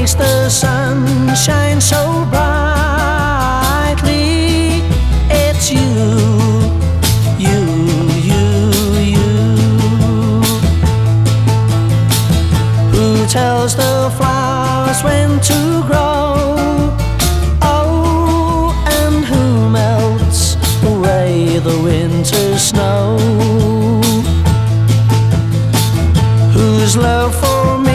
makes the sun shine so brightly? It's you, you, you, you. Who tells the flowers when to grow?